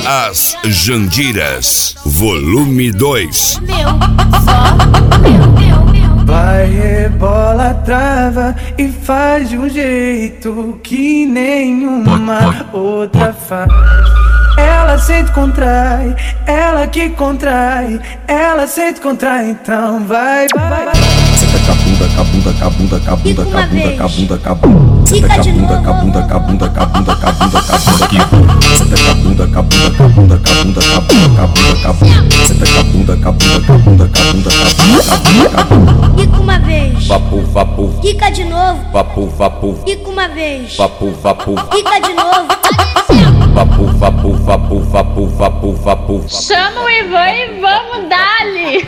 As Jandiras, volume 2. Vai, rebola, trava e faz de um jeito que nenhuma outra faz. Ela sente, contrai, ela que contrai, ela sente, contrai, então vai. Senta cabunda, cabunda, cabunda, cabunda, cabunda, cabunda, cabunda. Senta cabunda, cabunda, cabunda, cabunda, cabunda, cabunda, cabunda. Senta cabunda, cabunda, cabunda, cabunda, cabunda, cabunda, cabunda. Senta cabunda, cabunda, cabunda, cabunda, cabunda, cabunda, cabunda. Quica uma vez. Vapu, vapu. Quica de novo. Vapu, vapu. Quica uma vez. Vapu, vapu. Quica de novo. Vapu, vapu, vapu, vapu, vapu, vapu. Chama o Ivan e vamos dar-lhe.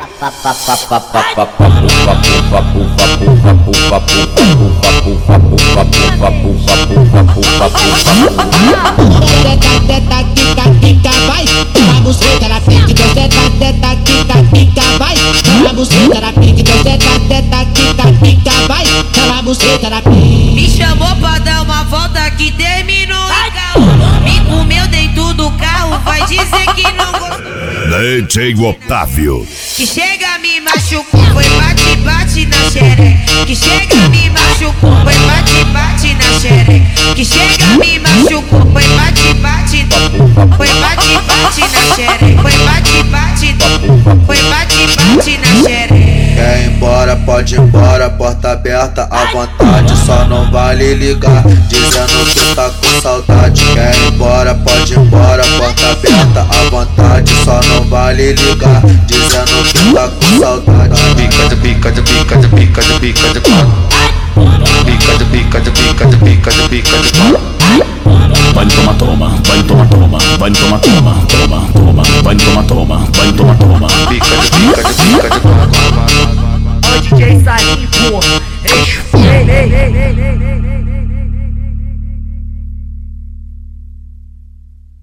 Teta, quica, quica, vai. Na buceta na frente, teta, teta, quica, quica, vai. Na buceta na frente, teta, quica, quica, vai. Na buceta na frente. Me chamou pra dar uma volta que terminou em carro. Me comeu dentro do carro, vai dizer que não gostou. DJ Otávio. Que chega, me machucou, foi bate, bate na xereca. Que chega, me machucou, foi bate, bate na xereca. Que chega, me machucou, foi bate, bate. Foi bate, bate na xereca. Foi bate, bate. Foi bate, bate na xereca. Quer ir embora, pode ir embora, porta aberta à vontade. Só não vale ligar, dizendo que tá com saudade. Quer ir embora, pode ir embora, porta aberta à vontade. Só não vale ligar, dizendo que tá com saudade. Pica de pica de pica de pica de pica de pau. Pica de pica de pica de pica de pica de pau. Vai toma toma, vai toma toma, vai toma toma, toma toma, vai toma toma, vai toma toma. Pica de pica de pica de pau. Ó, DJ Salim, pô. Ei, ei, ei, ei, ei, ei.